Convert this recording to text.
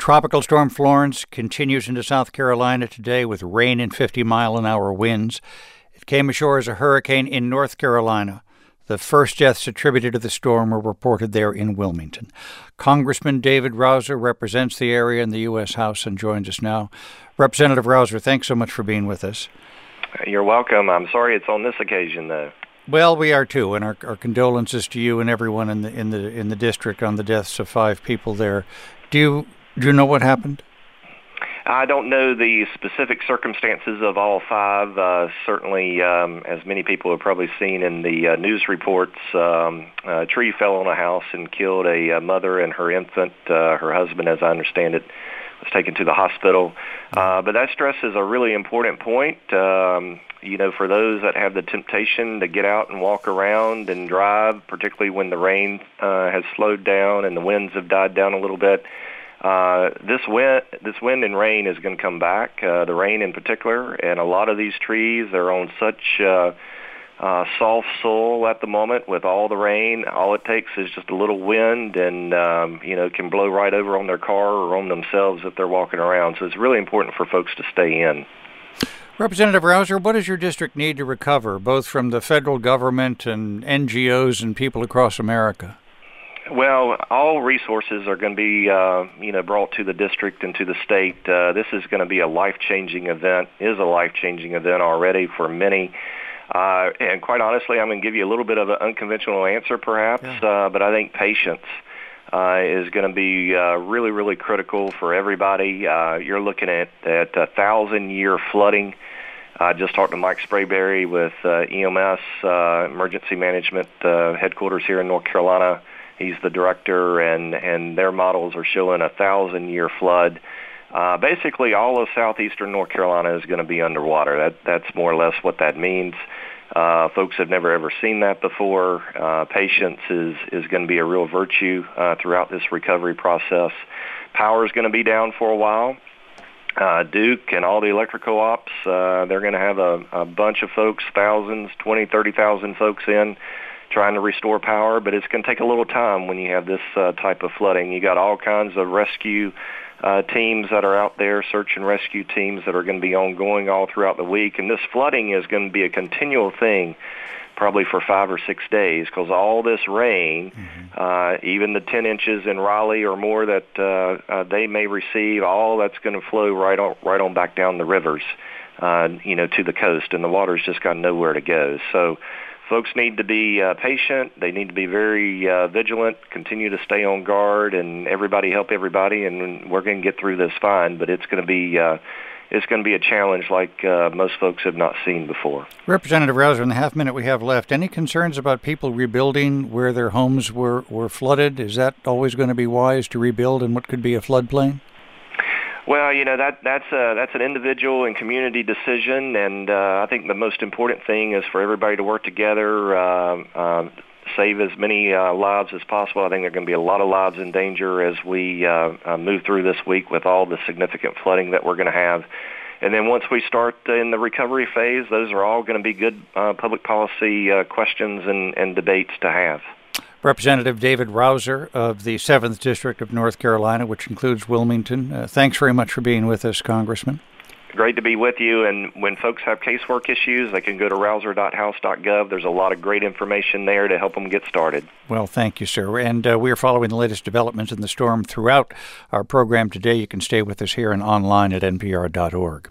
Tropical Storm Florence continues into South Carolina today with rain and 50-mile-an-hour winds. It came ashore as a hurricane in North Carolina. The first deaths attributed to the storm were reported there in Wilmington. Congressman David Rouzer represents the area in the U.S. House and joins us now. Representative Rouzer, thanks so much for being with us. You're welcome. I'm sorry it's on this occasion, though. Well, we are too, and our condolences to you and everyone in the district on the deaths of 5 people there. Do you know what happened? I don't know the specific circumstances of all 5. Certainly, as many people have probably seen in the news reports, a tree fell on a house and killed a mother and her infant. Her husband, as I understand it, was taken to the hospital. But that stresses a really important point. For those that have the temptation to get out and walk around and drive, particularly when the rain has slowed down and the winds have died down a little bit, this wind and rain is going to come back, the rain in particular, and a lot of these trees, they're on such soft soil at the moment with all the rain. All it takes is just a little wind and, can blow right over on their car or on themselves if they're walking around. So it's really important for folks to stay in. Representative Rouzer, what does your district need to recover, both from the federal government and NGOs and people across America? Well, all resources are going to be, brought to the district and to the state. This is going to be a life-changing event, is a life-changing event already for many. And quite honestly, I'm going to give you a little bit of an unconventional answer perhaps, but I think patience is going to be really, really critical for everybody. You're looking at 1,000-year flooding. I just talked to Mike Sprayberry with EMS, Emergency Management Headquarters here in North Carolina. He's the director, and their models are showing a 1,000-year flood. Basically, all of southeastern North Carolina is going to be underwater. That's more or less what that means. Folks have never, ever seen that before. Patience is going to be a real virtue throughout this recovery process. Power is going to be down for a while. Duke and all the electrical ops, they're going to have a bunch of folks, thousands, 20, 30,000 folks in, trying to restore power, but it's going to take a little time when you have this type of flooding. You got all kinds of rescue teams that are out there, search and rescue teams that are going to be ongoing all throughout the week, and this flooding is going to be a continual thing probably for 5 or 6 days because all this rain, even the 10 inches in Raleigh or more that they may receive, all that's going to flow right on back down the rivers, to the coast, and the water's just got nowhere to go. So folks need to be patient. They need to be very vigilant, continue to stay on guard, and everybody help everybody, and we're going to get through this fine, but it's going to be a challenge like most folks have not seen before. Representative Rouzer, in the half minute we have left, any concerns about people rebuilding where their homes were flooded? Is that always going to be wise to rebuild in what could be a floodplain? Well, that's an individual and community decision, and I think the most important thing is for everybody to work together, save as many lives as possible. I think there are going to be a lot of lives in danger as we move through this week with all the significant flooding that we're going to have. And then once we start in the recovery phase, those are all going to be good public policy questions and debates to have. Representative David Rouzer of the 7th District of North Carolina, which includes Wilmington. Thanks very much for being with us, Congressman. Great to be with you. And when folks have casework issues, they can go to rouzer.house.gov. There's a lot of great information there to help them get started. Well, thank you, sir. And we are following the latest developments in the storm throughout our program today. You can stay with us here and online at npr.org.